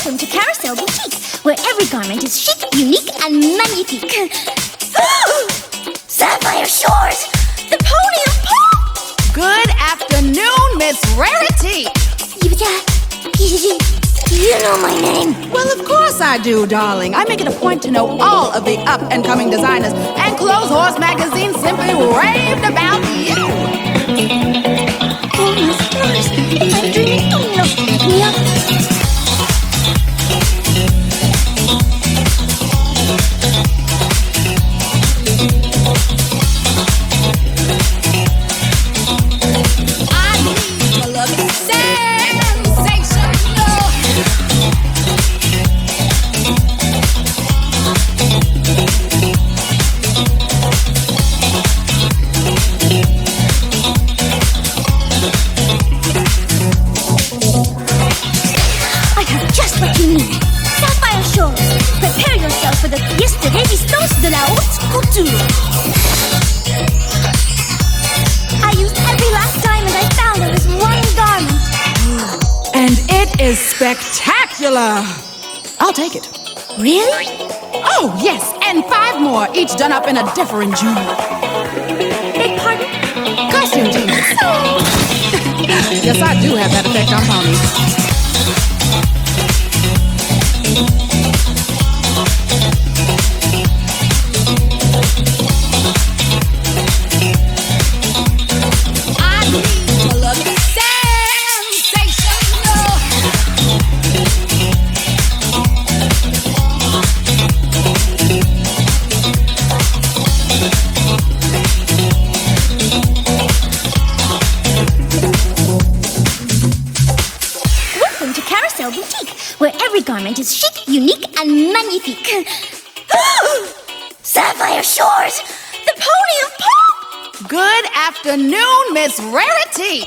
Welcome to Carousel Boutique, where every garment is chic, unique, and magnifique. Sapphire Shores, the podium pop! Good afternoon, Miss Rarity. You know my name. Well, of course I do, darling. I make it a point to know all of the up-and-coming designers, and Clothes Horse magazine simply raved about you. Oh my stars, I'm dreaming. Oh no, yeah. Sapphire Shores, prepare yourself for the Fiesta Resistance de la Haute Couture. I used every last diamond I found on this one garment. And it is spectacular. I'll take it. Really? Oh, yes, and 5 more, each done up in a different jewel. Beg pardon? Costume genius. Yes, I do have that effect on ponies. Boutique, where every garment is chic, unique, and magnifique. Sapphire Shores, the podium pop! Good afternoon, Miss Rarity.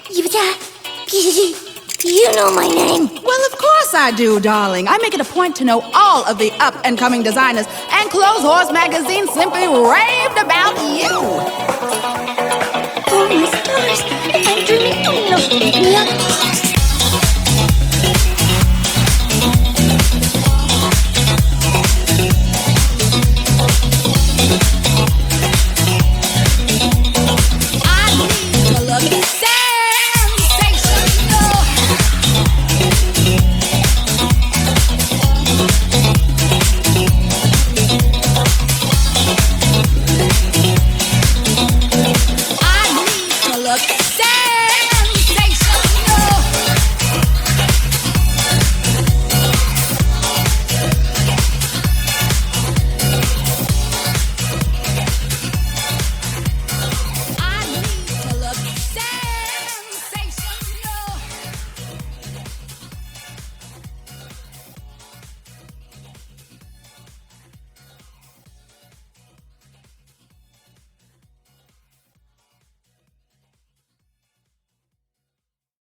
You know my name. Well, of course I do, darling. I make it a point to know all of the up-and-coming designers, and Clothes Horse magazine simply raved about you. Oh my stars, I'm dreaming. Oh no, yeah.